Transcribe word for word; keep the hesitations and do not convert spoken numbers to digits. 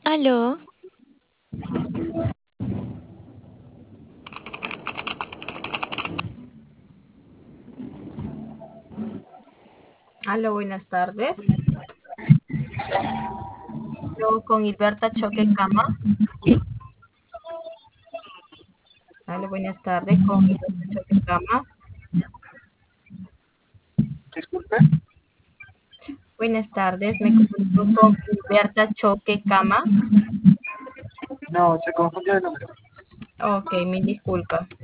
Aló, Aló, buenas tardes. Yo con Hilberta Choque Cama. Aló, buenas tardes con Hilberta Choque Cama. Disculpe. Buenas tardes, me comunico con Hilberta Choque Cama. No, se confundió el número. Ok, mil disculpas.